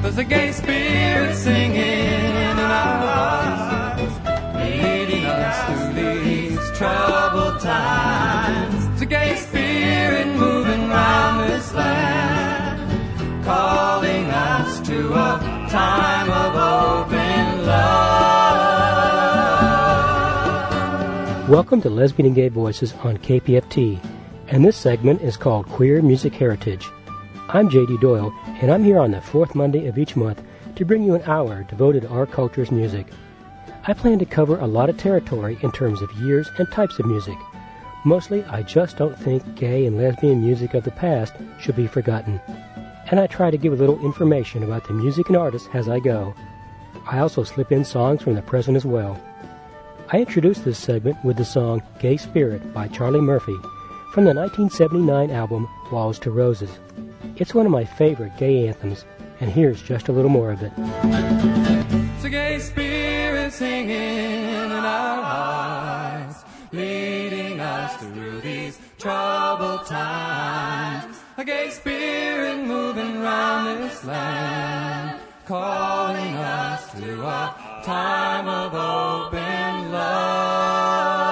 There's a gay spirit singing in our hearts, leading us through these troubled times. There's a gay spirit moving round this land, calling us to a time of open love. Welcome to Lesbian and Gay Voices on KPFT, and this segment is called Queer Music Heritage. I'm J.D. Doyle, and I'm here on the fourth Monday of each month to bring you an hour devoted to our culture's music. I plan to cover a lot of territory in terms of years and types of music. Mostly, I just don't think gay and lesbian music of the past should be forgotten. And I try to give a little information about the music and artists as I go. I also slip in songs from the present as well. I introduced this segment with the song Gay Spirit by Charlie Murphy from the 1979 album Walls to Roses. It's one of my favorite gay anthems, and here's just a little more of it. It's a gay spirit singing in our hearts, leading us through these troubled times. A gay spirit moving round this land, calling us to a time of open love.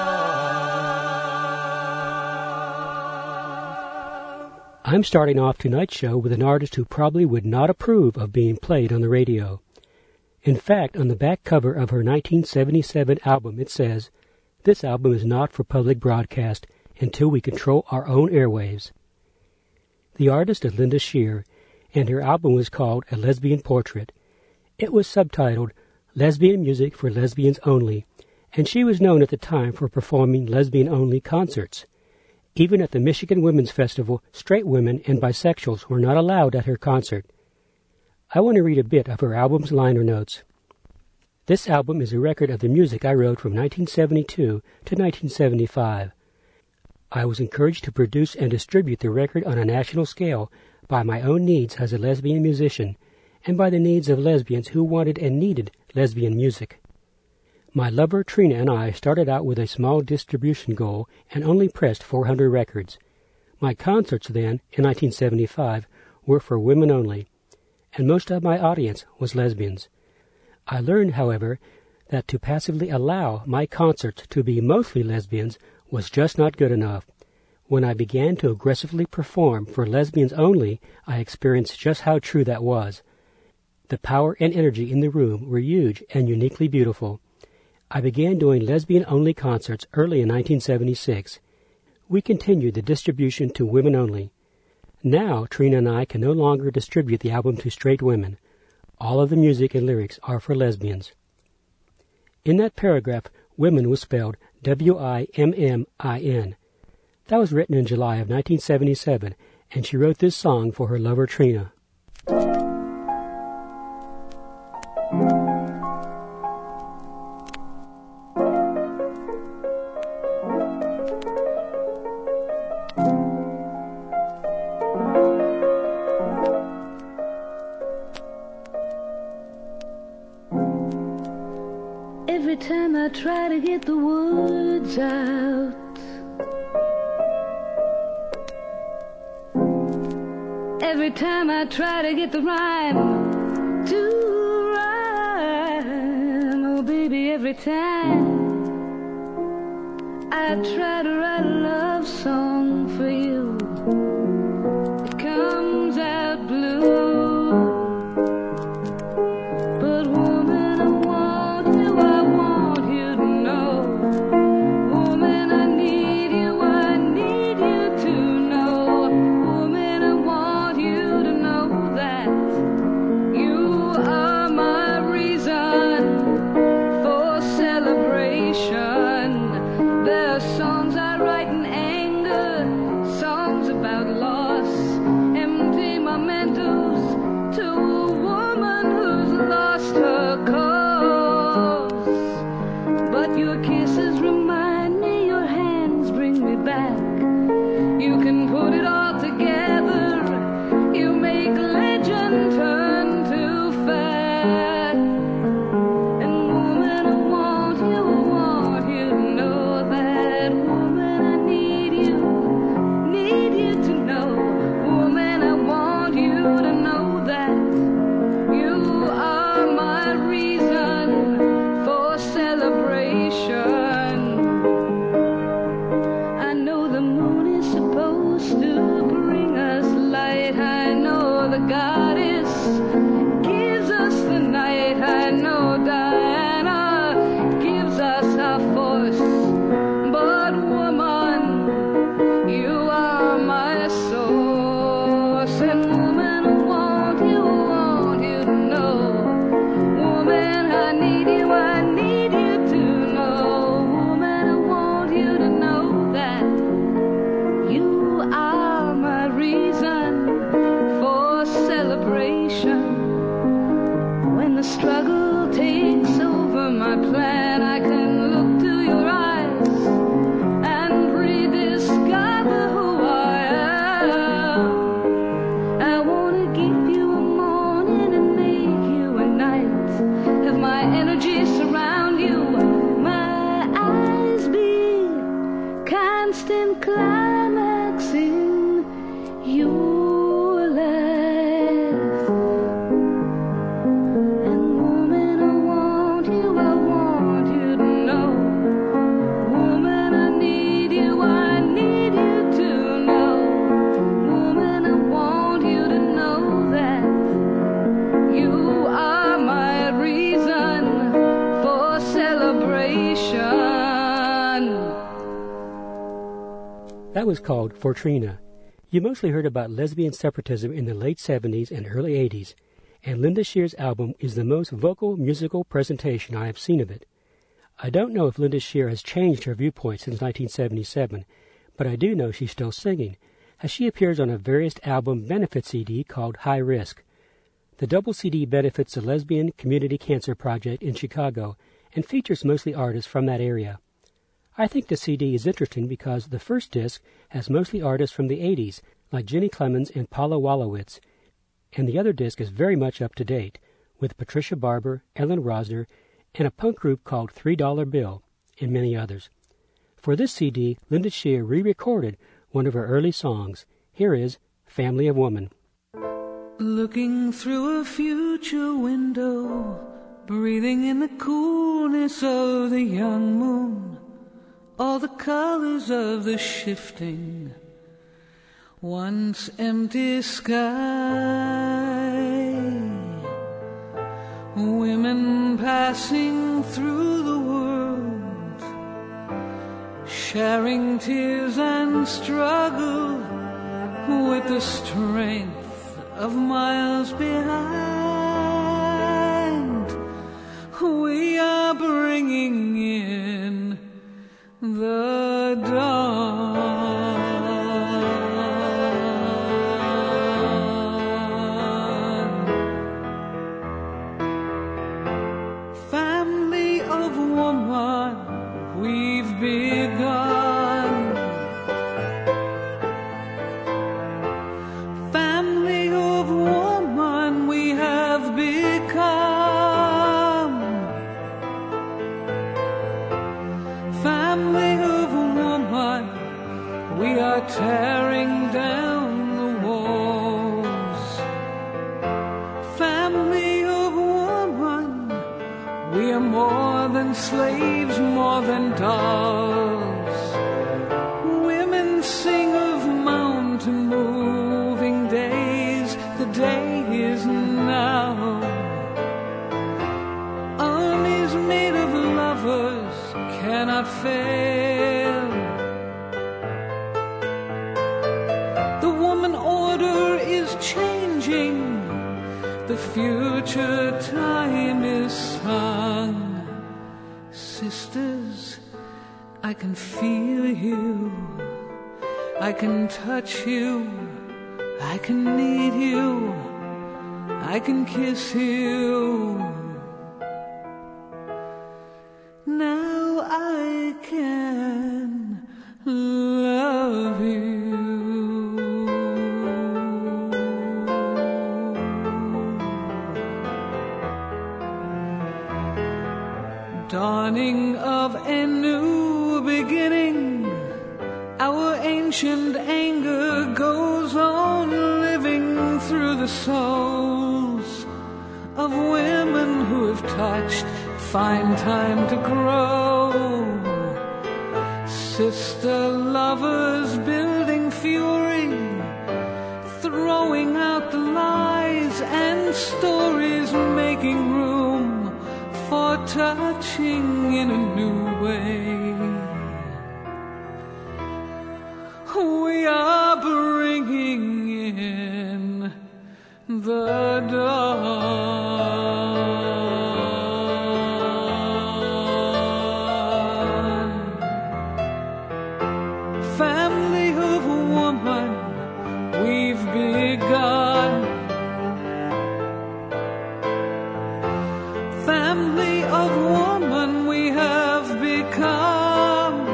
I'm starting off tonight's show with an artist who probably would not approve of being played on the radio. In fact, on the back cover of her 1977 album it says, "This album is not for public broadcast until we control our own airwaves." The artist is Linda Shear, and her album was called A Lesbian Portrait. It was subtitled Lesbian Music for Lesbians Only, and she was known at the time for performing lesbian-only concerts. Even at the Michigan Women's Festival, straight women and bisexuals were not allowed at her concert. I want to read a bit of her album's liner notes. This album is a record of the music I wrote from 1972 to 1975. I was encouraged to produce and distribute the record on a national scale by my own needs as a lesbian musician and by the needs of lesbians who wanted and needed lesbian music. My lover Trina and I started out with a small distribution goal and only pressed 400 records. My concerts then, in 1975, were for women only, and most of my audience was lesbians. I learned, however, that to passively allow my concerts to be mostly lesbians was just not good enough. When I began to aggressively perform for lesbians only, I experienced just how true that was. The power and energy in the room were huge and uniquely beautiful. I began doing lesbian-only concerts early in 1976. We continued the distribution to women only. Now, Trina and I can no longer distribute the album to straight women. All of the music and lyrics are for lesbians. In that paragraph, women was spelled W-I-M-M-I-N. That was written in July of 1977, and she wrote this song for her lover Trina. Every time I try to get the words out, every time I try to get the rhyme to rhyme, oh baby, every time I try to write a love song for you, it comes out blue. But woman, I want you to know. Woman, I need you to know. Woman, I want you to know that you are my reason for celebration. There are songs I write in anger, songs about loss, empty mementos to a woman who's lost her cause. But your kisses remind me, your hands bring me back. You can put it all together, you make legend turn to fact. And woman, I want you to know that. Woman, I need you to know. Woman, I want you to know that reason for celebration. I know the moon is supposed to bring us light. I know the goddess gives us the night. I know Diana gives us our force. But woman, you are my source. And woman, I want you to know. Woman, I need you to know. Woman, I want you to know that you are my reason for celebration. When the struggle takes over my plan, I can look to your eyes and rediscover who I am. I want to give you a morning and make you a night. Have my energy surround you, my eyes be constant climaxing your life. And woman, I want you to know. Woman, I need you to know. Woman, I want you to know that you are my reason for celebration. That was called Fortrina. You mostly heard about lesbian separatism in the late 70s and early 80s, and Linda Shear's album is the most vocal musical presentation I have seen of it. I don't know if Linda Shear has changed her viewpoint since 1977, but I do know she's still singing, as she appears on a various album benefit CD called High Risk. The double CD benefits the Lesbian Community Cancer Project in Chicago and features mostly artists from that area. I think the CD is interesting because the first disc has mostly artists from the 80s, like Jenny Clemens and Paula Wolowitz, and the other disc is very much up to date, with Patricia Barber, Ellen Rosner, and a punk group called $3 Bill, and many others. For this CD, Linda Shear re-recorded one of her early songs. Here is Family of Woman. Looking through a future window, breathing in the coolness of the young moon, all the colors of the shifting, once empty sky. Women passing through the world, sharing tears and struggle with the strength of miles behind. We are bringing in the dawn. Family of woman, we've begun. Family of woman, we have become. Family of woman, we are tearing down the walls. Family of woman, we are more than slaves, more than dolls. Women sing of mountain moving days, the day is now. Armies made of lovers cannot fail. The woman order is changing, the future time is sung. Sisters, I can feel you, I can touch you, I can need you, I can kiss you. Now I can love you. Dawning of a new beginning, our ancient anger goes on living through the souls of women who have touched find time to grow. Sister lovers building fury, throwing out the lies and stories, making room for touching in a new way. We are bringing in the dawn. Family of woman, we've begun. Family of woman, we have become.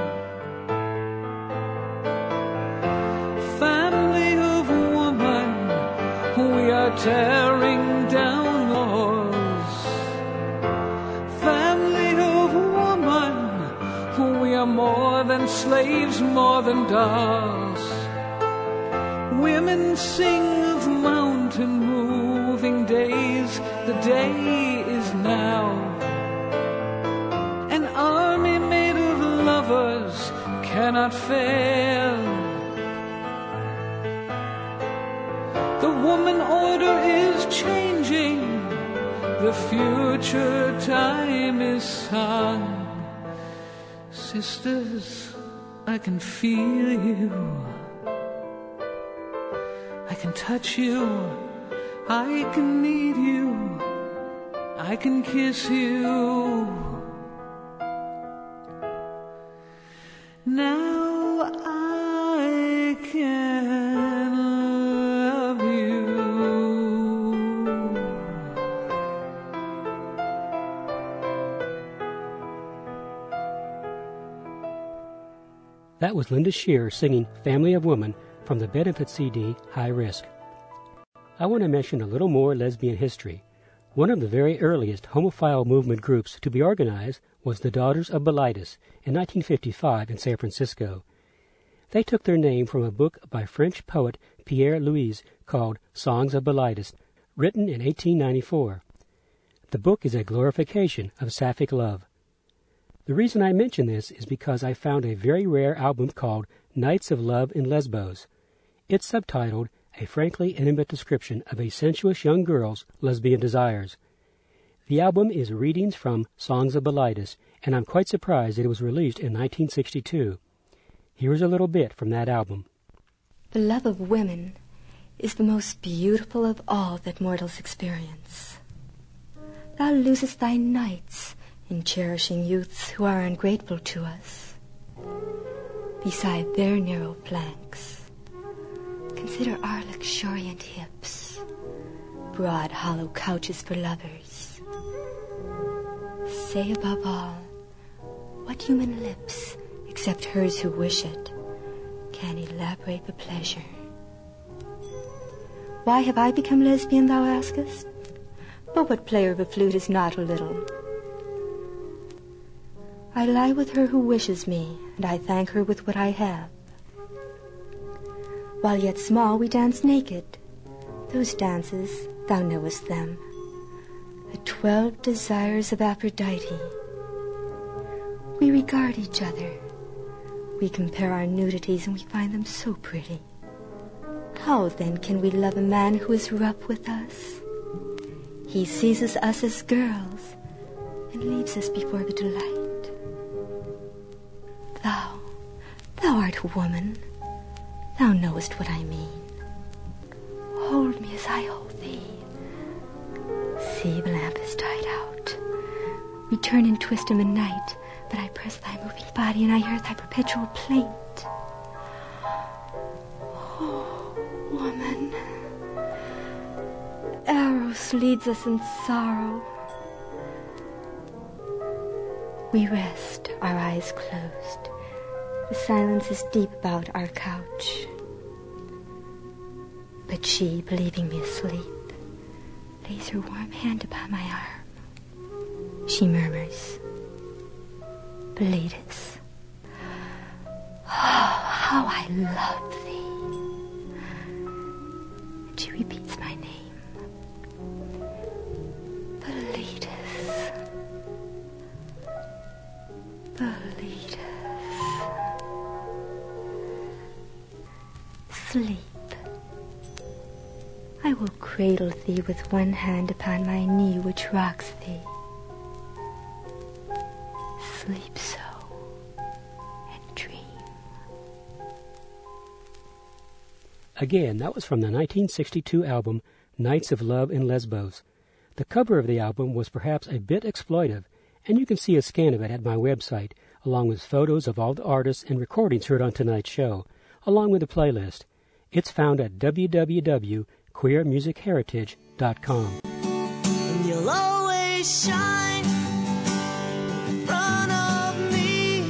Family of woman, we are tearing down laws. Family of woman, we are more than slaves, more than dolls. Women sing of mountain moving days, the day is now. An army made of lovers cannot fail. The woman order is changing, the future time is sung. Sisters, I can feel you, I can touch you, I can need you, I can kiss you. Now I can love you. That was Linda Shear singing Family of Woman from the benefit CD, High Risk. I want to mention a little more lesbian history. One of the very earliest homophile movement groups to be organized was the Daughters of Bilitis in 1955 in San Francisco. They took their name from a book by French poet Pierre Louis called Songs of Bilitis, written in 1894. The book is a glorification of sapphic love. The reason I mention this is because I found a very rare album called Nights of Love in Lesbos. It's subtitled A Frankly Intimate Description of a Sensuous Young Girl's Lesbian Desires. The album is readings from Songs of Bilitis, and I'm quite surprised that it was released in 1962. Here's a little bit from that album. The love of women is the most beautiful of all that mortals experience. Thou losest thy nights in cherishing youths who are ungrateful to us. Beside their narrow flanks, consider our luxuriant hips, broad hollow couches for lovers. Say above all, what human lips, except hers who wish it, can elaborate the pleasure? Why have I become lesbian, thou askest? But what player of a flute is not a little? I lie with her who wishes me, and I thank her with what I have. While yet small, we dance naked. Those dances, thou knowest them, the 12 desires of Aphrodite. We regard each other. We compare our nudities, and we find them so pretty. How, then, can we love a man who is rough with us? He seizes us as girls and leaves us before the delight. Thou art a woman. Thou knowest what I mean. Hold me as I hold thee. See, the lamp is died out. We turn and twist in the night, but I press thy moving body and I hear thy perpetual plaint. Oh, woman. Eros leads us in sorrow. We rest, our eyes closed. The silence is deep about our couch. But she, believing me asleep, lays her warm hand upon my arm. She murmurs, Bilitis. Oh, how I love thee. And she repeats my name. sleep. I will cradle thee with one hand upon my knee which rocks thee. Sleep so and dream. Again, that was from the 1962 album Nights of Love in Lesbos. The cover of the album was perhaps a bit exploitive, and you can see a scan of it at my website, along with photos of all the artists and recordings heard on tonight's show, along with a playlist. It's found at www.queermusicheritage.com. And you'll always shine in front of me.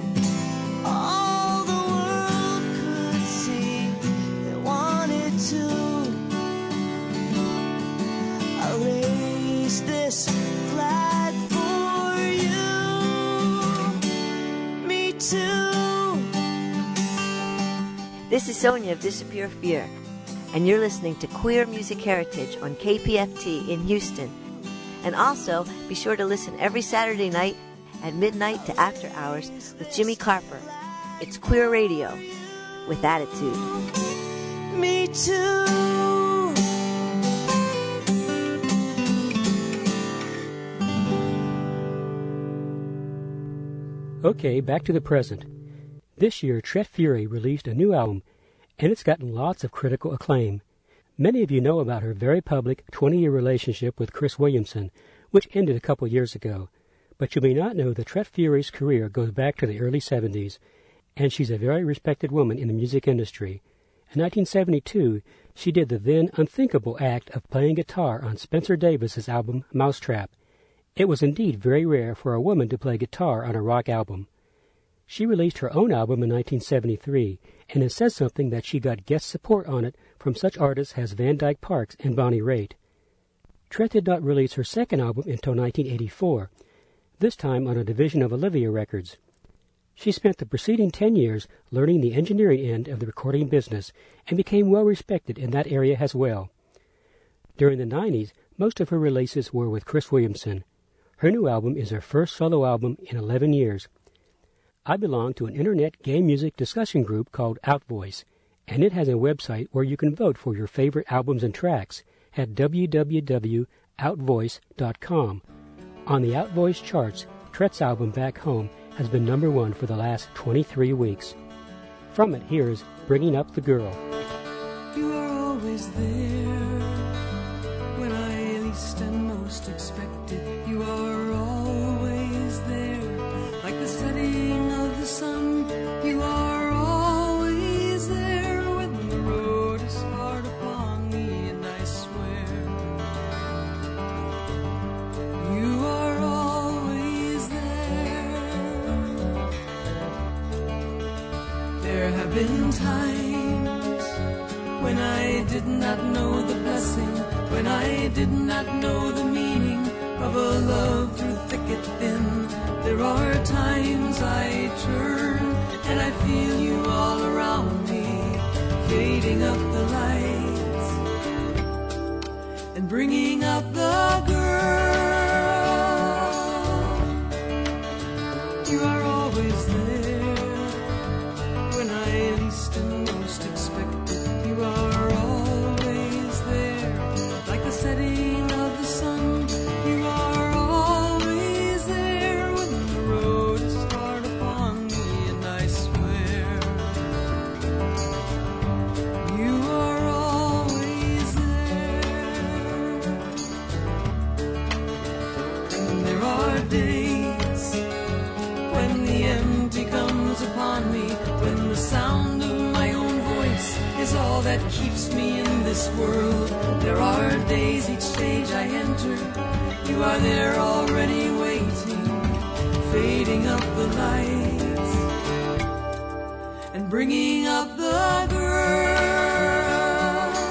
All the world could see they wanted to. I'll raise this flag for you. Me too. This is Sonia of Disappear Fear, and you're listening to Queer Music Heritage on KPFT in Houston. And also, be sure to listen every Saturday night at midnight to after hours with Jimmy Carper. It's Queer Radio with attitude. Me too. Okay, back to the present. This year, Tret Fury released a new album, and it's gotten lots of critical acclaim. Many of you know about her very public 20-year relationship with Chris Williamson, which ended a couple years ago. But you may not know that Tret Fury's career goes back to the early 70s, and she's a very respected woman in the music industry. In 1972, she did the then unthinkable act of playing guitar on Spencer Davis's album Mousetrap. It was indeed very rare for a woman to play guitar on a rock album. She released her own album in 1973, and it says something that she got guest support on it from such artists as Van Dyke Parks and Bonnie Raitt. Tret did not release her second album until 1984, this time on a division of Olivia Records. She spent the preceding 10 years learning the engineering end of the recording business and became well respected in that area as well. During the 90s, most of her releases were with Chris Williamson. Her new album is her first solo album in 11 years. I belong to an internet gay music discussion group called Outvoice, and it has a website where you can vote for your favorite albums and tracks at www.outvoice.com. On the Outvoice charts, Tret's album Back Home has been number 1 for the last 23 weeks. From it, here is Bringing Up the Girl. You are always there when I least and most expect it. You are always there, like the setting of the sun. You are always there when the road is hard upon me, and I swear you are always there. There have been times when I did not know the blessing, when I did not know the meaning of a love through thick and thin. There are times I turn and I feel you all around me, fading up the lights and bringing up the girl. You are always there when I least and most expect it. You are always there, like the setting of the sun. You are always there when the road is hard upon me, and I swear you are always there. And there are days when the empty comes upon me, when the sound of my own voice is all that keeps me in this world. There are days, each stage I enter, you are there already waiting, fading up the lights and bringing up the girl.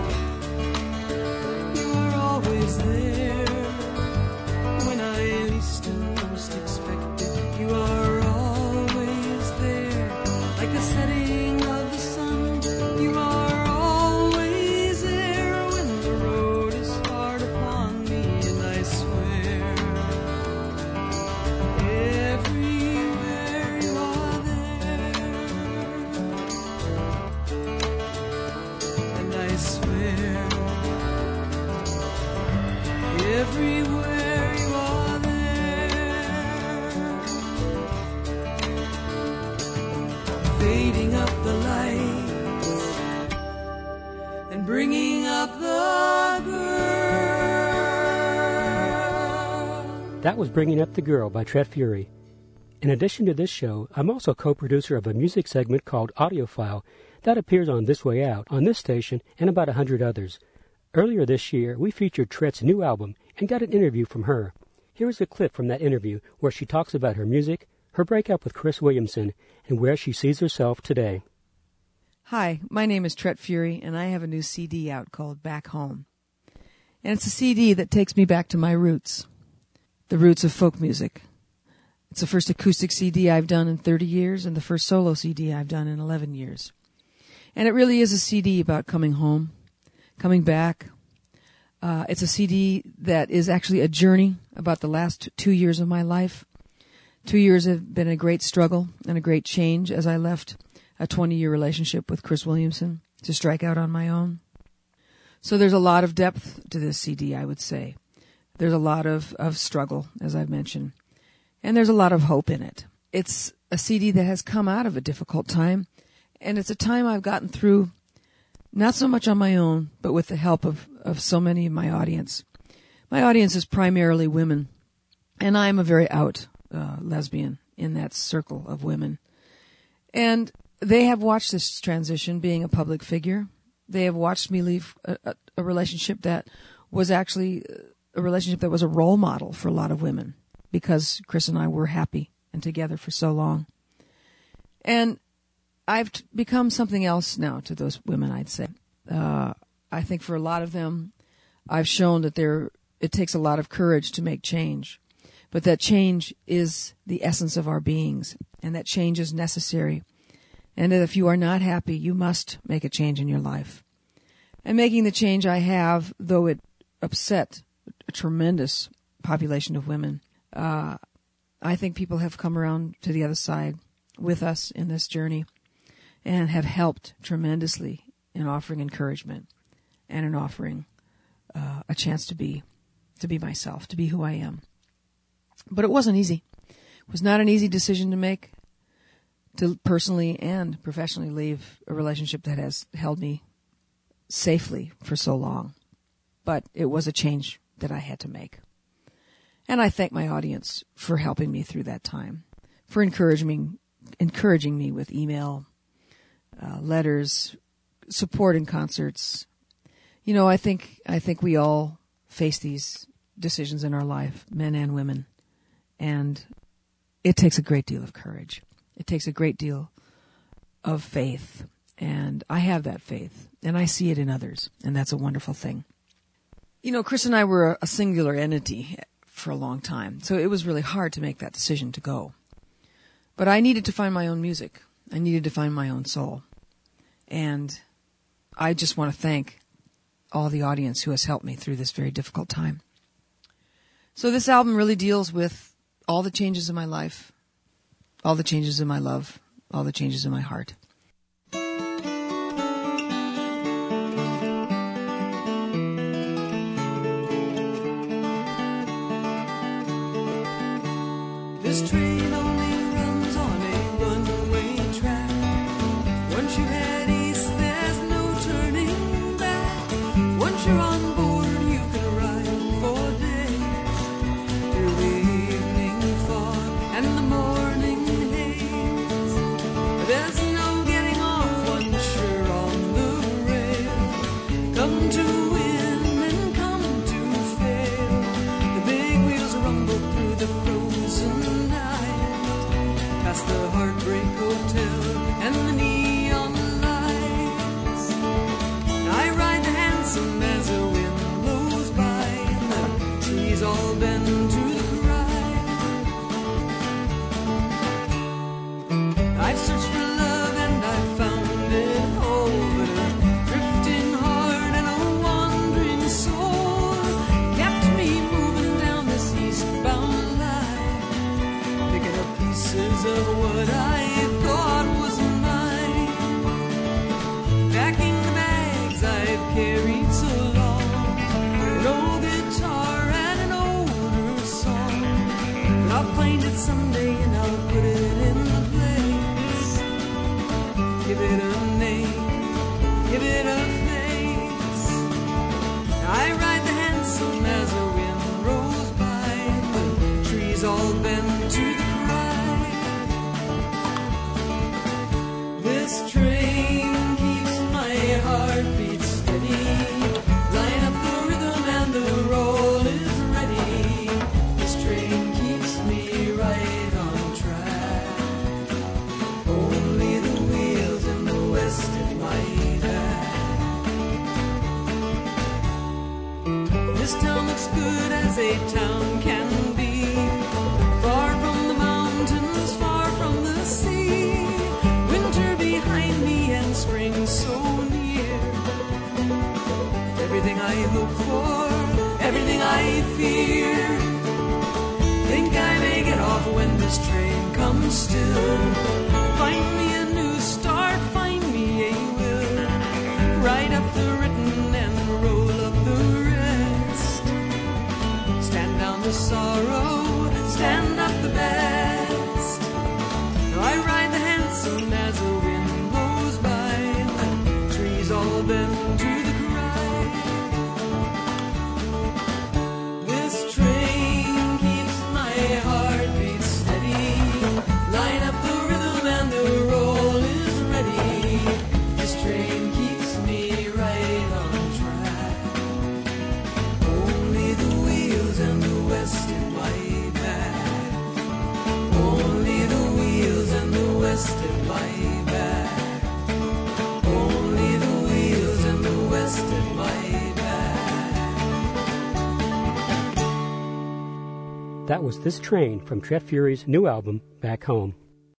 You are always there when I least and most expect it. You are always there, like the setting of the sun. You are always there when the road is hard upon me, and I swear everywhere you are there. everywhere you are there. Fading up the lights and bringing up the girl. That was Bringing Up the Girl by Tret Fury. In addition to this show, I'm also co-producer of a music segment called Audiophile that appears on This Way Out, on this station, and about 100 others. Earlier this year, we featured Tret's new album and got an interview from her. Here is a clip from that interview where she talks about her music, her breakup with Chris Williamson, and where she sees herself today. Hi, my name is Tret Fury, and I have a new CD out called Back Home. And it's a CD that takes me back to my roots, the roots of folk music. It's the first acoustic CD I've done in 30 years and the first solo CD I've done in 11 years. And it really is a CD about coming home, coming back. It's a CD that is actually a journey about the last 2 years of my life. 2 years have been a great struggle and a great change as I left a 20-year relationship with Chris Williamson to strike out on my own. So there's a lot of depth to this CD, I would say. There's a lot of struggle, as I've mentioned. And there's a lot of hope in it. It's a CD that has come out of a difficult time, and it's a time I've gotten through not so much on my own, but with the help of so many of my audience. My audience is primarily women, and I'm a very out lesbian in that circle of women. And they have watched this transition, being a public figure. They have watched me leave a relationship that was actually a relationship that was a role model for a lot of women, because Chris and I were happy and together for so long. And I've become something else now to those women, I'd say. I think for a lot of them, I've shown that it takes a lot of courage to make change, but that change is the essence of our beings, and that change is necessary. And that if you are not happy, you must make a change in your life. And making the change I have, though it upset a tremendous population of women, I think people have come around to the other side with us in this journey and have helped tremendously in offering encouragement and in offering a chance to be myself, to be who I am. But it wasn't easy. It was not an easy decision to make, to personally and professionally leave a relationship that has held me safely for so long. But it was a change that I had to make. And I thank my audience for helping me through that time, for encouraging me with email, letters, support in concerts. You know, I think we all face these decisions in our life, men and women, and it takes a great deal of courage. It takes a great deal of faith, and I have that faith, and I see it in others, and that's a wonderful thing. You know, Chris and I were a singular entity for a long time, so it was really hard to make that decision to go. But I needed to find my own music. I needed to find my own soul. And I just want to thank all the audience who has helped me through this very difficult time. So this album really deals with all the changes in my life, all the changes in my love, all the changes in my heart. This train only runs on a one-way track. Once you head east, there's no turning back. Once you're on board, you can ride for days through the evening fog and the morning haze. There's no getting off once you're on the rail. Come to win and come to fail. The big wheels rumble through the frozen night. find it someday and I'll put it in the place. Give it a name, give it a face. I ride the hansom as the wind rolls by, the trees all bend to the cry. This train keeps my heartbeat steady. Line up the rhythm and the roll is ready. This train keeps me right on track. Only the wheels in the west at my back. This town looks good as a town can be. Far from the mountains, far from the sea. Winter behind me and spring so near. Everything I hope for, everything I fear. Think I may get off when this train comes still. Find me a new start, find me a will. Write up the written and roll up the rest. Stand down the sorrow, stand up the best. Now I ride the hansom as the wind blows by. The trees all bend to the cry. This train keeps my heartbeat steady. Line up the rhythm and the roll is ready. This train keeps me right on track. Only the wheels and the west in my back. Only the wheels and the west in my back. Only the wheels and the west in my back. That was This Train from Tret Fury's new album, Back Home.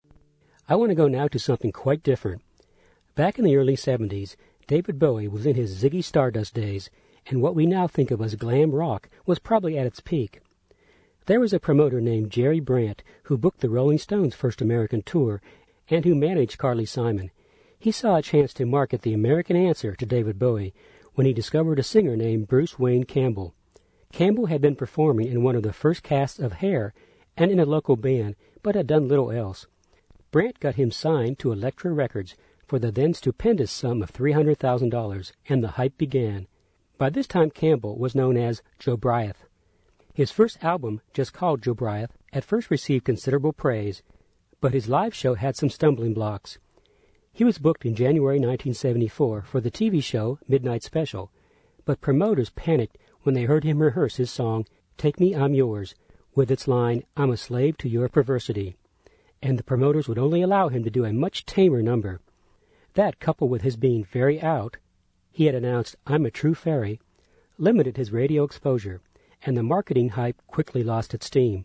I want to go now to something quite different. Back in the early 70s, David Bowie was in his Ziggy Stardust days, and what we now think of as glam rock was probably at its peak. There was a promoter named Jerry Brandt who booked the Rolling Stones' first American tour and who managed Carly Simon. He saw a chance to market the American answer to David Bowie when he discovered a singer named Bruce Wayne Campbell. Campbell had been performing in one of the first casts of Hair and in a local band, but had done little else. Brandt got him signed to Elektra Records for the then stupendous sum of $300,000, and the hype began. By this time Campbell was known as Joe Bryant. His first album, just called Joe Bryant, at first received considerable praise, but his live show had some stumbling blocks. He was booked in January 1974 for the TV show Midnight Special, but promoters panicked when they heard him rehearse his song, Take Me, I'm Yours, with its line, I'm a slave to your perversity. And the promoters would only allow him to do a much tamer number. That, coupled with his being very out, he had announced, I'm a true fairy, limited his radio exposure, and the marketing hype quickly lost its steam.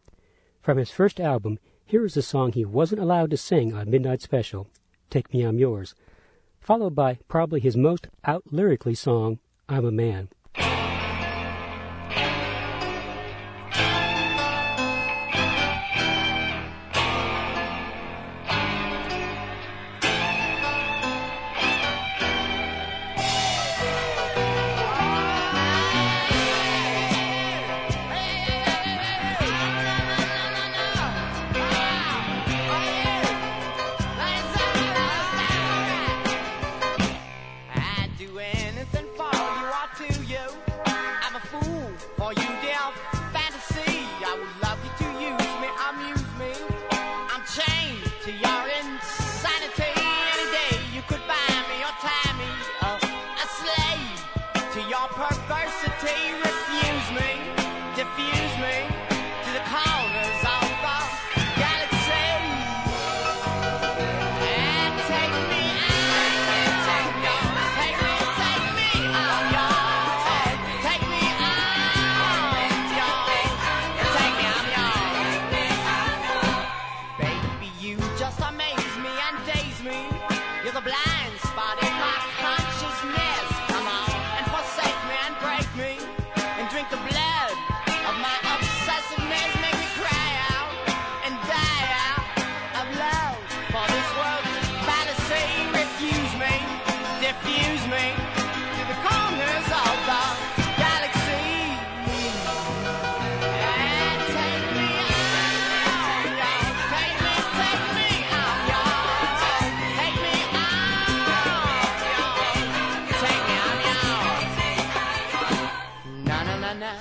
From his first album, here is a song he wasn't allowed to sing on Midnight Special, Take Me, I'm Yours, followed by probably his most out lyrically song, I'm a Man. Drink the blood of my obsessiveness, make me now.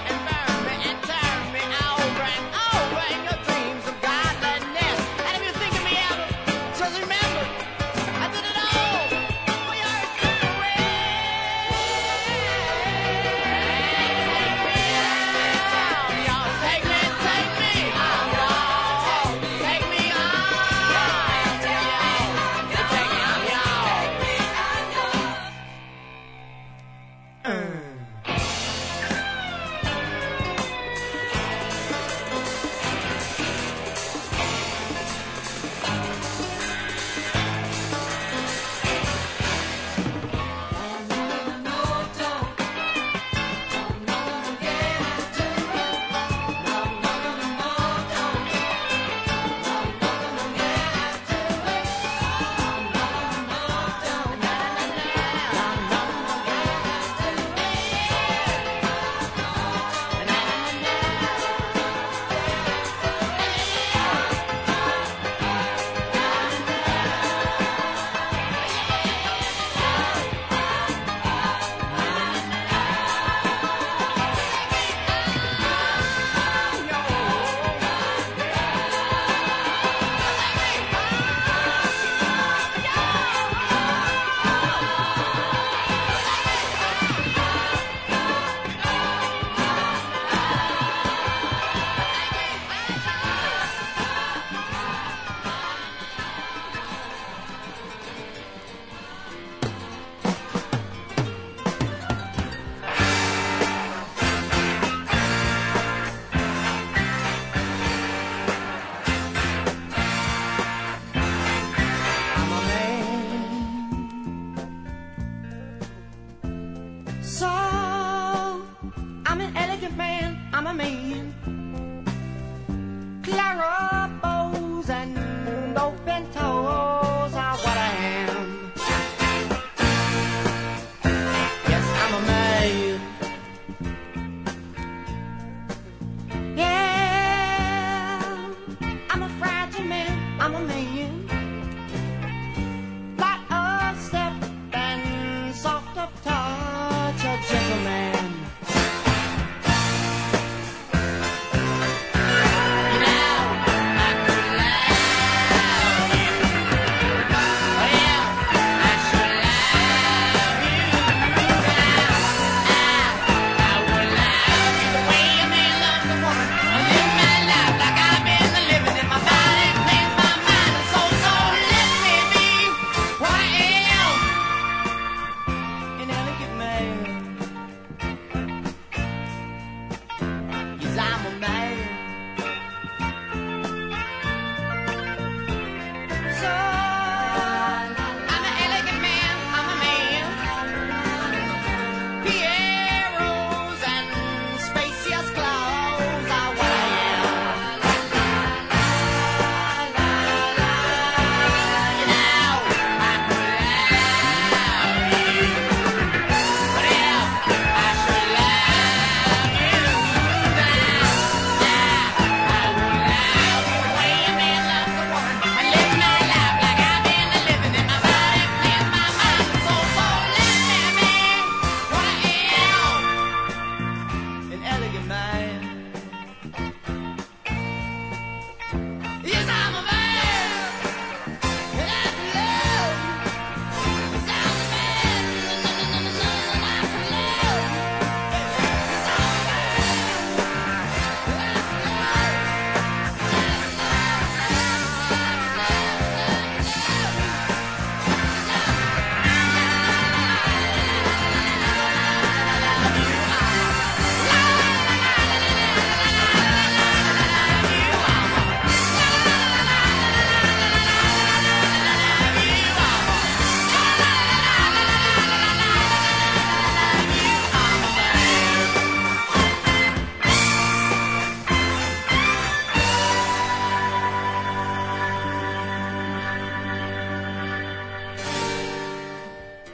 Over and over in your dreams of godliness. And if you think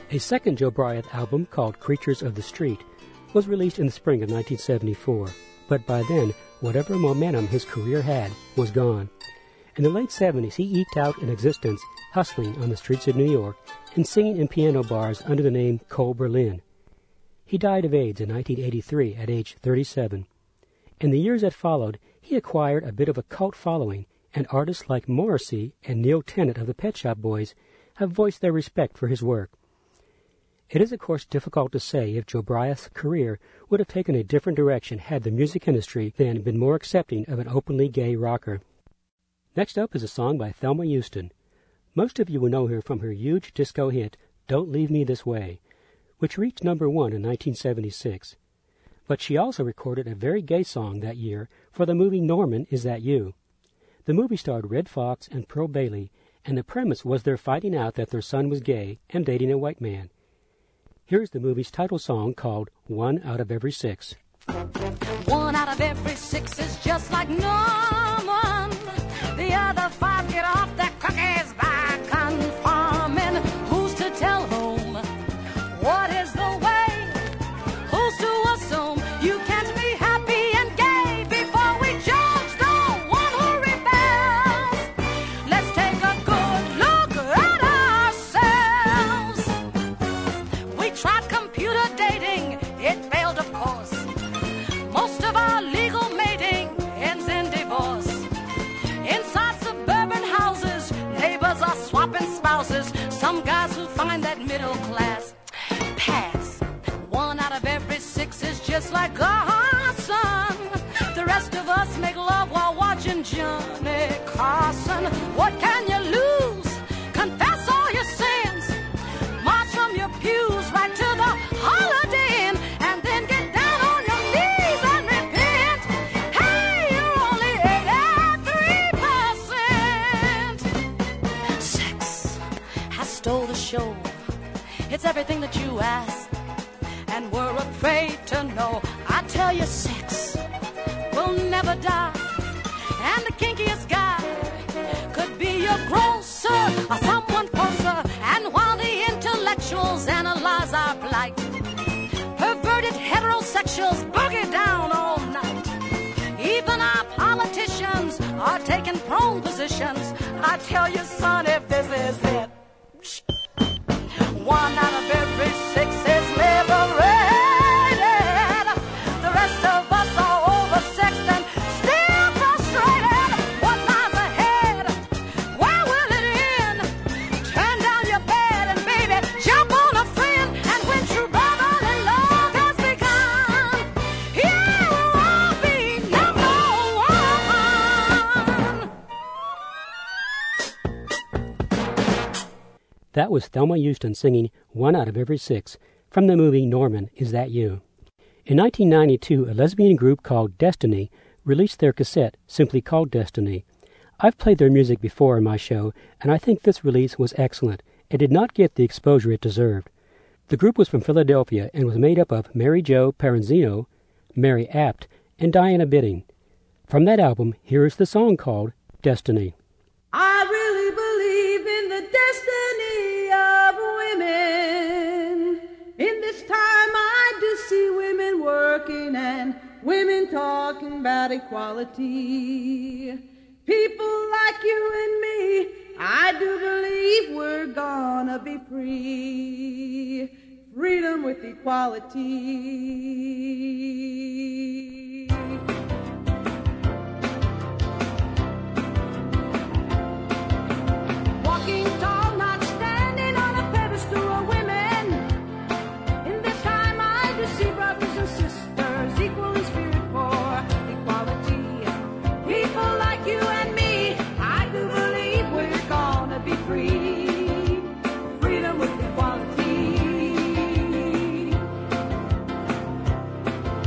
A second Joe Bryant album, called Creatures of the Street, was released in the spring of 1974, but by then, whatever momentum his career had was gone. In the late 70s, he eked out an existence hustling on the streets of New York and singing in piano bars under the name Cole Berlin. He died of AIDS in 1983 at age 37. In the years that followed, he acquired a bit of a cult following, and artists like Morrissey and Neil Tennant of the Pet Shop Boys have voiced their respect for his work. It is, of course, difficult to say if Joe Bryant's career would have taken a different direction had the music industry then been more accepting of an openly gay rocker. Next up is a song by Thelma Houston. Most of you will know her from her huge disco hit, Don't Leave Me This Way, which reached number 1 in 1976. But she also recorded a very gay song that year for the movie Norman, Is That You? The movie starred Red Fox and Pearl Bailey, and the premise was their finding out that their son was gay and dating a white man. Here's the movie's title song called 1 Out of Every 6. 1 out of every 6 is just like Norman. The other 5 get off their cookies by conforming. Who's to tell whom? What is the way? Who's to assume you can't be happy and gay before we judge the one who rebels? Let's take a good look at ourselves. We tried computer dating, it failed of course. Most of our legal mating ends in divorce. Inside suburban houses, neighbors are swapping spouses. Some guys who find that middle class pass. 1 out of every 6 is just like our son. The rest of us make love while watching Johnny Carson. What can you lose? Confess all your sins. March from your pews right to the Holiday Inn, and then get down on your knees and repent. Hey, you're only 83%. Sex has stole the show. It's everything that you asked and were afraid to know. I tell you, sex will never die. And the kinkiest guy could be your grocer or someone closer. And while the intellectuals analyze our plight, perverted heterosexuals boogie down all night. Even our politicians are taking prone positions. I tell you, son, if this is it, 1 out of every 6 is liberated. The rest of us are oversexed and still frustrated. What lies ahead? Where will it end? Turn down your bed and baby, jump on a friend. And when true brotherly love has begun, yeah, we'll all be number 1. That was Thelma Houston singing 1 Out of Every 6 from the movie Norman, Is That You? In 1992, a lesbian group called Destiny released their cassette simply called Destiny. I've played their music before in my show, and I think this release was excellent. It did not get the exposure it deserved. The group was from Philadelphia and was made up of Mary Jo Paranzino, Mary Apt, and Diana Bidding. From that album, here is the song called Destiny. I really believe in the destiny of women. In this time I do see women working and women talking about equality. People like you and me, I do believe we're gonna be free. Freedom with equality. Walking tall, not standing on a pedestal of women. In this time I do see brothers and sisters equal in spirit for equality. People like you and me, I do believe we're gonna be free. Freedom with equality.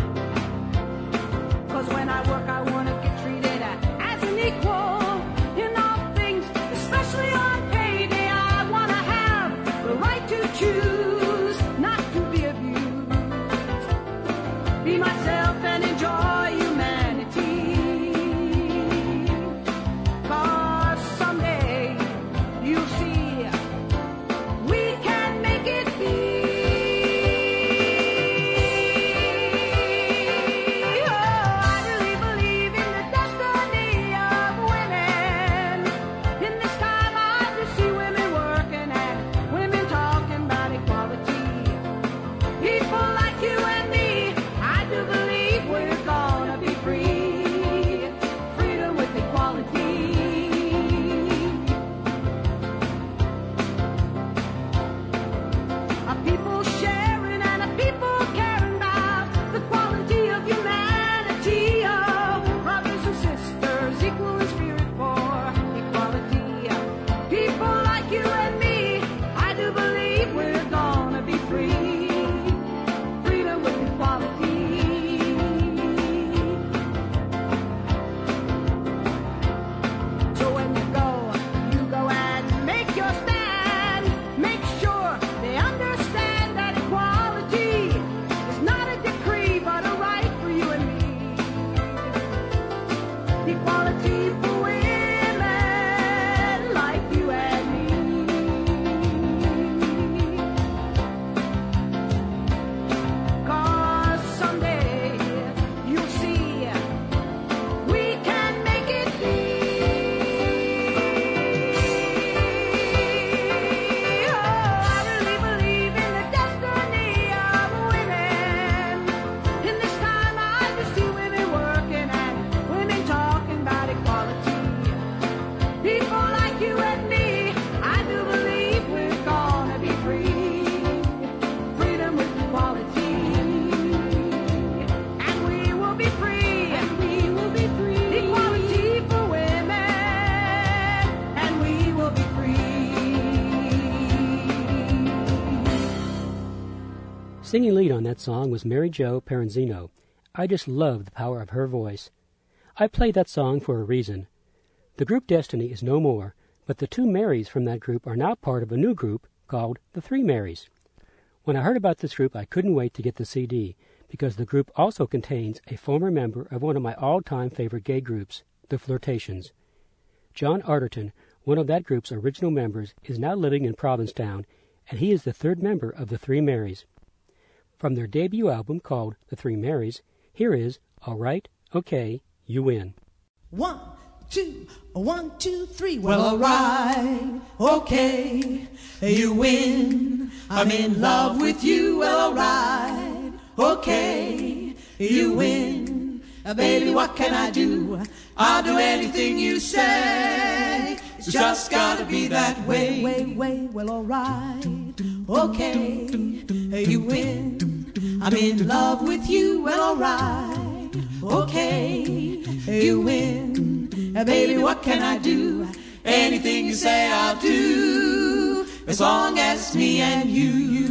singing lead on that song was Mary Jo Perenzino. I just love the power of her voice. I played that song for a reason. The group Destiny is no more, but the two Marys from that group are now part of a new group called the Three Marys. When I heard about this group, I couldn't wait to get the CD, because the group also contains a former member of one of my all-time favorite gay groups, the Flirtations. John Arterton, one of that group's original members, is now living in Provincetown, and he is the third member of the Three Marys. From their debut album called The Three Marys, here is All Right, Okay, You Win. 1, 2, 1, 2, 3. Well, all right, okay, you win. I'm in love with you. Well, all right, okay, you win. Baby, what can I do? I'll do anything you say. It's just gotta be that way. Well, all right, okay, you win. I'm in love with you. Well, all right, okay, you win. Baby, what can I do? Anything you say I'll do, as long as it's me and you.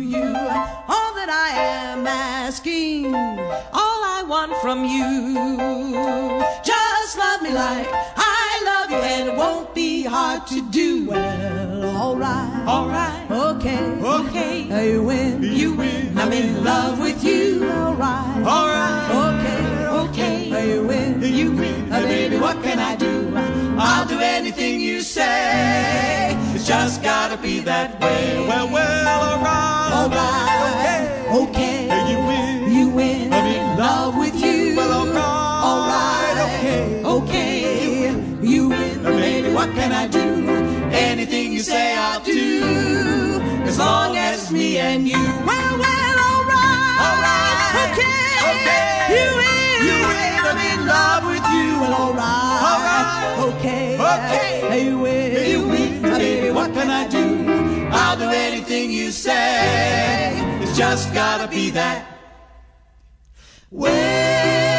All that I am asking, all I want from you, just love me like I love you, and it won't be hard to do. Well, all right, okay, you win. I'm in love with you. All right, okay, you win. Baby, what can I do? I'll do anything you say. It's just gotta be that way. Well, all right, okay, you win. I'm in love with you. Well, all right, okay, you win. Baby, what can I do? Anything you say I'll do, as long as it's me and you. Well, all right, okay, you win. I'm in love with you. Well, all right, okay, you win. Baby, what can I do? I'll do anything you say. It's just gotta be that way.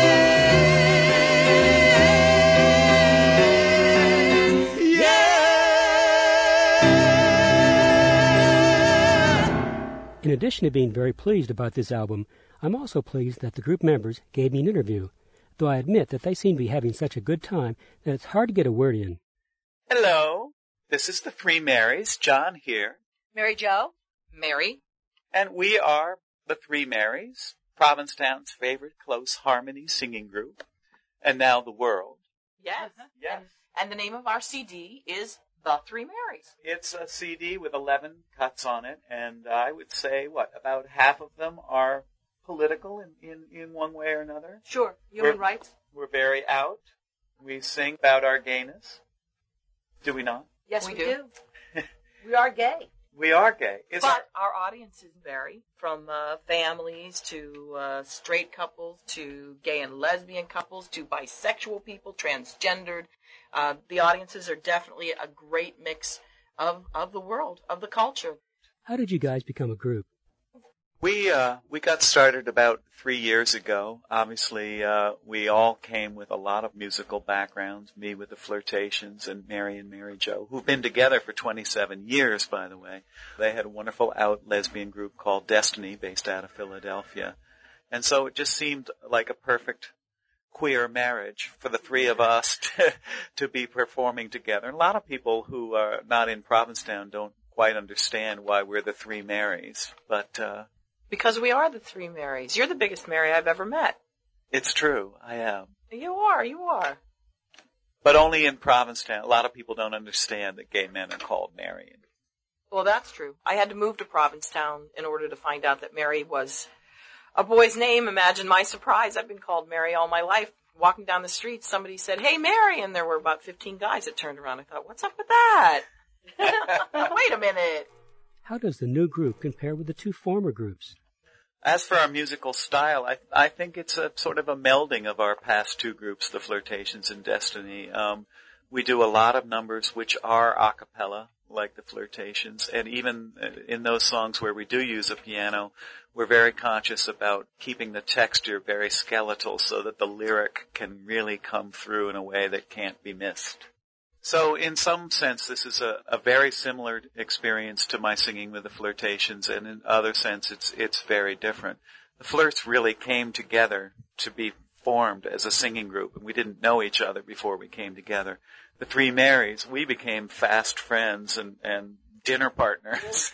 In addition to being very pleased about this album, I'm also pleased that the group members gave me an interview, though I admit that they seem to be having such a good time that it's hard to get a word in. Hello, this is the Three Marys, John here. Mary Jo. Mary. And we are the Three Marys, Provincetown's favorite close harmony singing group, and now the world. Yes. Yes. And the name of our CD is The Three Marys. It's a CD with 11 cuts on it, and I would say, about half of them are political in one way or another. Sure. Human rights. We're very out. We sing about our gayness. Do we not? Yes, we do. We are gay. We are gay. But our audiences vary from families to straight couples to gay and lesbian couples to bisexual people, transgendered. The audiences are definitely a great mix of the world, of the culture. How did you guys become a group? We got started about 3 years ago. Obviously, we all came with a lot of musical backgrounds, me with the Flirtations and Mary Jo, who've been together for 27 years, by the way. They had a wonderful out lesbian group called Destiny, based out of Philadelphia. And so it just seemed like a perfect queer marriage for the three of us to be performing together. And a lot of people who are not in Provincetown don't quite understand why we're the Three Marys, but because we are the Three Marys. You're the biggest Mary I've ever met. It's true. I am. You are. But only in Provincetown. A lot of people don't understand that gay men are called Mary. Well, that's true. I had to move to Provincetown in order to find out that Mary was a boy's name. Imagine my surprise. I've been called Mary all my life. Walking down the street, somebody said, "Hey, Mary," and there were about 15 guys that turned around. I thought, what's up with that? Wait a minute. How does the new group compare with the two former groups? As for our musical style, I think it's a sort of a melding of our past two groups, the Flirtations and Destiny. We do a lot of numbers which are a cappella, like the Flirtations, and even in those songs where we do use a piano, we're very conscious about keeping the texture very skeletal so that the lyric can really come through in a way that can't be missed. So in some sense, this is a very similar experience to my singing with the Flirtations, and in other sense, it's very different. The Flirts really came together to be formed as a singing group, and we didn't know each other before we came together. The Three Marys, we became fast friends and dinner partners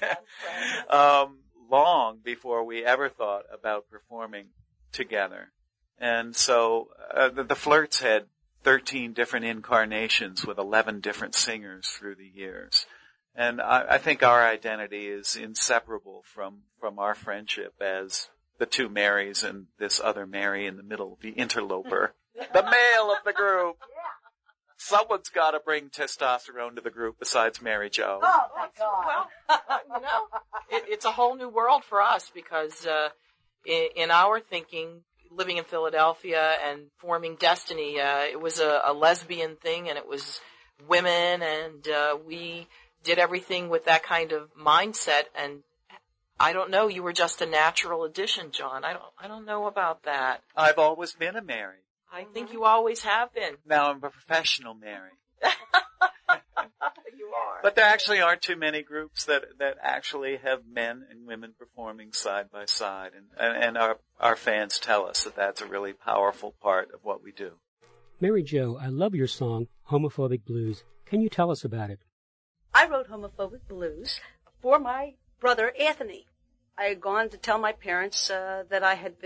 long before we ever thought about performing together. And so the Flirts had 13 different incarnations with 11 different singers through the years. And I think our identity is inseparable from our friendship as the two Marys and this other Mary in the middle, the interloper, the male of the group. Someone's got to bring testosterone to the group besides Mary Jo. Oh, my God. Well, it's a whole new world for us because in our thinking, living in Philadelphia and forming Destiny, it was a lesbian thing, and it was women, and we did everything with that kind of mindset. And I don't know, you were just a natural addition, John. I don't know about that. I've always been a Mary. I think you always have been. Now I'm a professional Mary. You are. But there actually aren't too many groups that actually have men and women performing side by side. And our fans tell us that that's a really powerful part of what we do. Mary Jo, I love your song, Homophobic Blues. Can you tell us about it? I wrote Homophobic Blues for my brother Anthony. I had gone to tell my parents that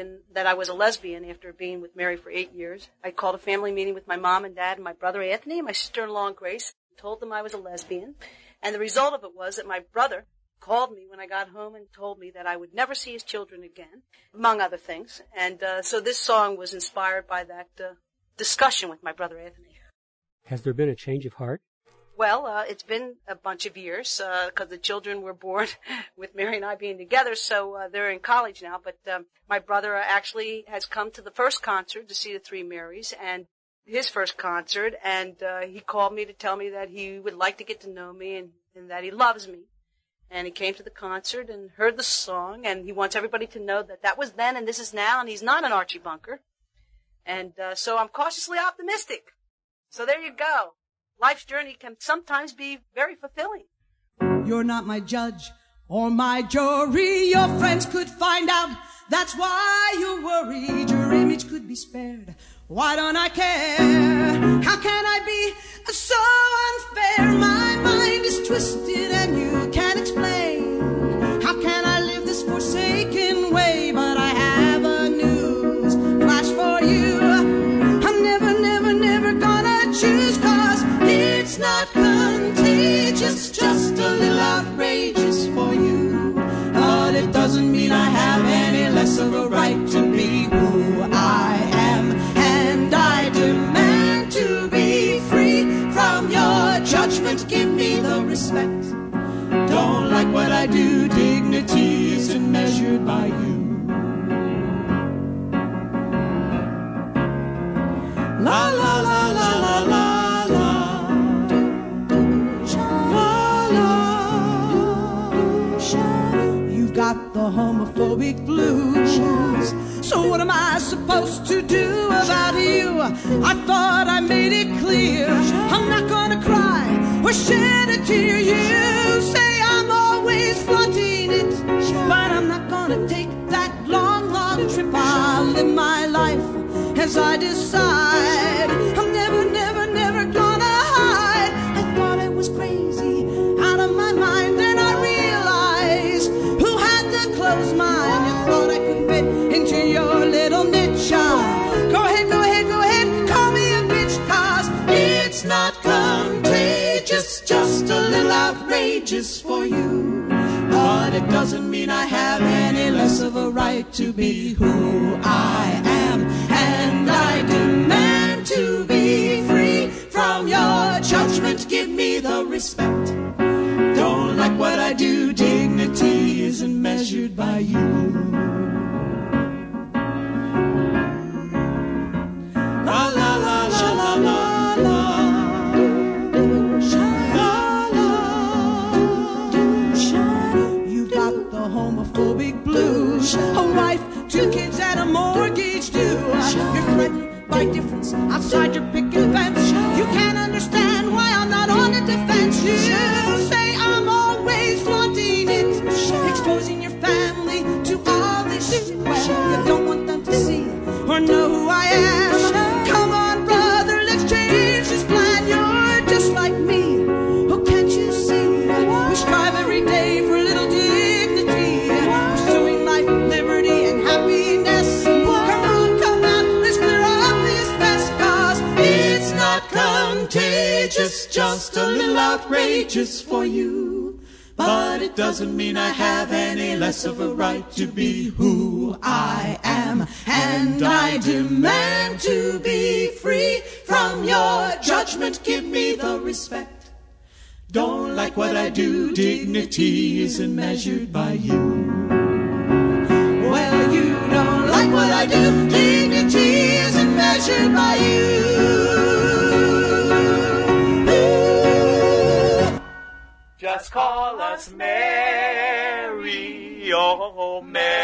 I was a lesbian after being with Mary for 8 years. I called a family meeting with my mom and dad and my brother Anthony and my sister-in-law Grace. Told them I was a lesbian. And the result of it was that my brother called me when I got home and told me that I would never see his children again, among other things. And so this song was inspired by that discussion with my brother Anthony. Has there been a change of heart? Well, it's been a bunch of years because the children were born with Mary and I being together, so they're in college now. But my brother actually has come to the first concert to see the Three Marys, and his first concert, and he called me to tell me that he would like to get to know me and that he loves me. And he came to the concert and heard the song, and he wants everybody to know that that was then and this is now, and he's not an Archie Bunker. And so I'm cautiously optimistic. So there you go. Life's journey can sometimes be very fulfilling. You're not my judge or my jury. Your friends could find out. That's why you're worried. Your image could be spared. Why don't I care? How can I be so unfair? My mind is twisted and you can't explain. How can I live this forsaken way? But I have a news flash for you. I'm never gonna choose, 'cause it's not contagious, just a little outrageous for you. But it doesn't mean I have any less of a right to be who I am. And I demand to be free from your judgment. Give me the respect. Don't like what I do, dignity isn't measured by you. La la la la la la la. You've got the homophobic blues. So what am I supposed to do about you? I thought I made it clear. I'm not gonna cry or shed a tear. You say I'm always flaunting it, but I'm not gonna take that long, long trip. I'll live my life as I decide. I'm never gonna hide. I thought I was crazy, out of my mind. Then I realized who had the closed mind. You thought I could fit into your little niche. Go ahead, call me a bitch, 'cause it's not contagious, just a little outrageous for you. But it doesn't mean I have any less of a right to be who I am. And I demand to be free from your judgment. Give me the respect. Don't like what I do, dignity isn't measured by you. La la la la la la la. You've got the homophobic blues. A wife, 2 kids, and a mortgage due. You're threatened by difference outside your picket fence. You can't understand why I'm not outrageous for you. But it doesn't mean I have any less of a right to be who I am. And I demand to be free from your judgment. Give me the respect. Don't like what I do, dignity isn't measured by you. Well, you don't like what I do, dignity isn't measured by you. Just call us Mary, oh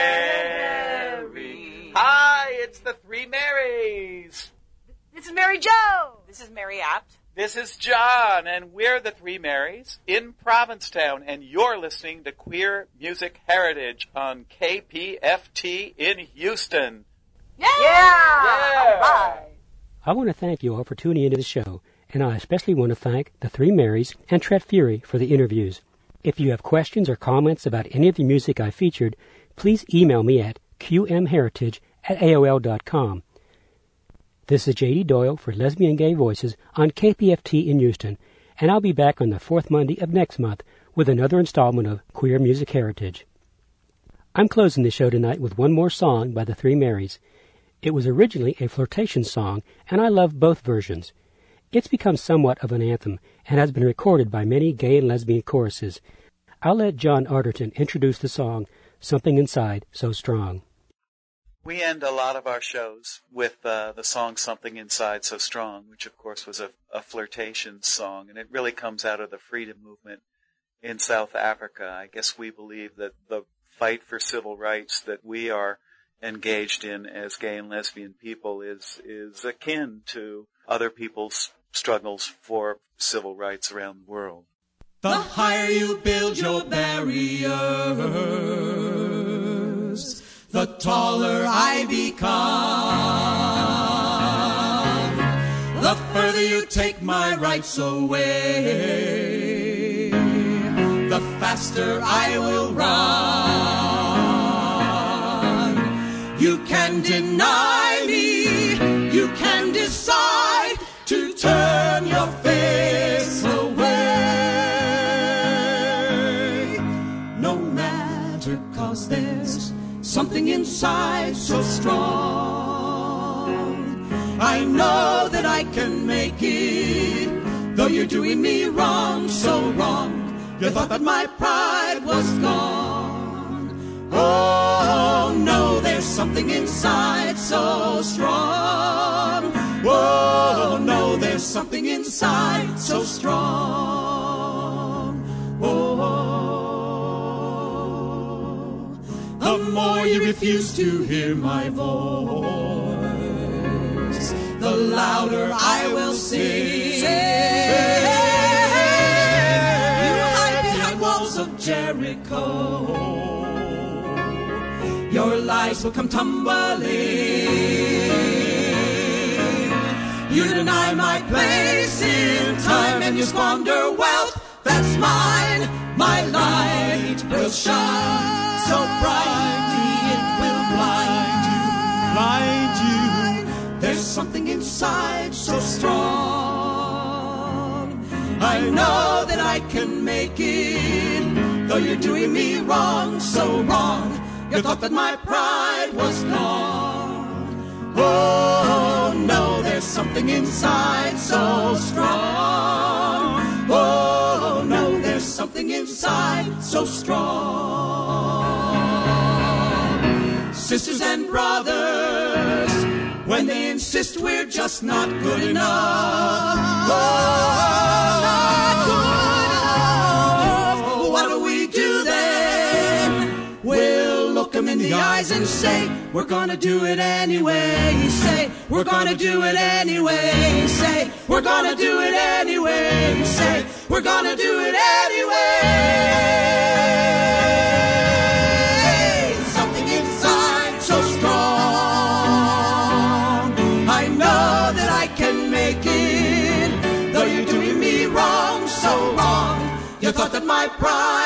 Mary. Hi, it's the Three Marys. This is Mary Jo. This is Mary Apt. This is John, and we're the Three Marys in Provincetown, and you're listening to Queer Music Heritage on KPFT in Houston. Yeah! Yeah! I want to thank you all for tuning into the show, and I especially want to thank the Three Marys and Tret Fury for the interviews. If you have questions or comments about any of the music I featured, please email me at qmheritage@aol.com. This is J.D. Doyle for Lesbian Gay Voices on KPFT in Houston, and I'll be back on the fourth Monday of next month with another installment of Queer Music Heritage. I'm closing the show tonight with one more song by the Three Marys. It was originally a flirtation song, and I love both versions. It's become somewhat of an anthem and has been recorded by many gay and lesbian choruses. I'll let John Arterton introduce the song, Something Inside So Strong. We end a lot of our shows with the song Something Inside So Strong, which of course was a flirtation song, and it really comes out of the freedom movement in South Africa. I guess we believe that the fight for civil rights that we are engaged in as gay and lesbian people is akin to other people's struggles for civil rights around the world. The higher you build your barriers, the taller I become. The further you take my rights away, the faster I will run. You can deny me, you can decide to turn your face away. No matter, 'cause there's something inside so strong. I know that I can make it, though you're doing me wrong, so wrong. You thought that my pride was gone. Oh no, there's something inside so strong. Oh no, there's something inside so strong. Oh, the more you refuse to hear my voice, the louder I will sing. You hide behind walls of Jericho, your lies will come tumbling. You deny my place in time, and you squander wealth that's mine. My light will shine so brightly it will blind you. There's something inside so strong. I know that I can make it, though you're doing me wrong, so wrong. You thought that my pride was gone. Oh no, there's something inside so strong. Oh no, there's something inside so strong. Sisters and brothers, when they insist we're just not good enough. Oh, not good enough. What do we do then? We'll look them in the eyes and say, we're gonna do it anyway. Say, we're gonna do it anyway. Say, we're gonna do it anyway. Say, we're gonna do it anyway. Something inside so strong. I know that I can make it, though you're doing me wrong, so wrong. You thought that my pride